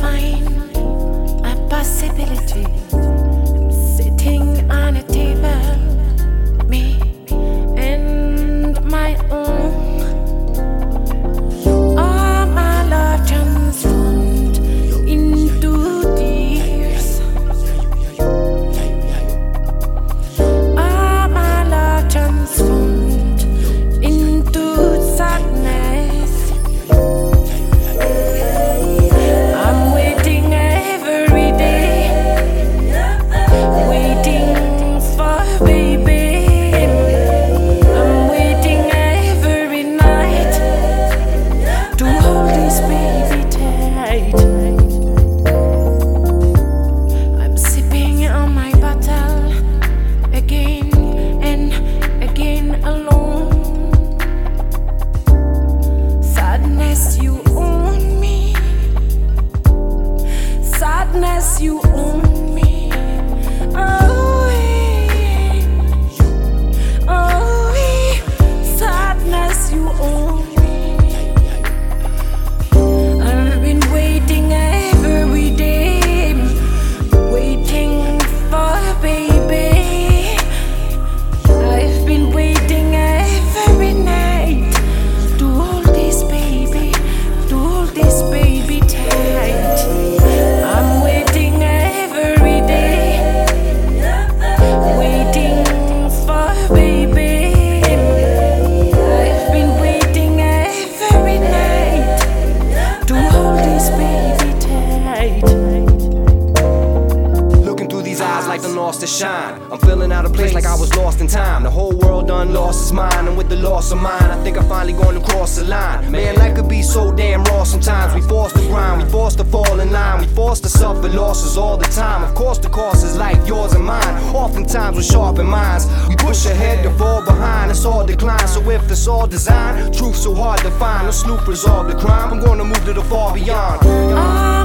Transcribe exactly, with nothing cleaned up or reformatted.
define a possibility. Sitting on a table, me and my own. All my love transformed into tears. All my love transformed into sadness. I'm waiting every day, waiting for baby. I'm waiting every night to hold this baby tight. I'm sipping on my bottle again and again alone. Sadness, you own me. Sadness, you own me. Oh, yeah. Oh, yeah. Sadness, you own me. I've been waiting every day, waiting for baby. I've been waiting every night to hold this baby, to hold this baby tight. I'm waiting every day, waiting for baby. I've been waiting every night to hold this baby tight. Looking through these eyes like the lost to shine. I'm feeling out of place like I was lost in time. The whole world done lost its mind, and with the loss of mine, I think I finally gonna cross the line. Man, life could be so damn raw sometimes. We forced to grind, we forced to fall in line, we forced to suffer losses all the time. Of course the cost is like yours and mine. Oftentimes with sharpened minds, we push ahead to fall behind. It's all decline, so if it's all design, truth so hard to find. No sloop resolve the crime, I'm gonna move to the far beyond. Oh,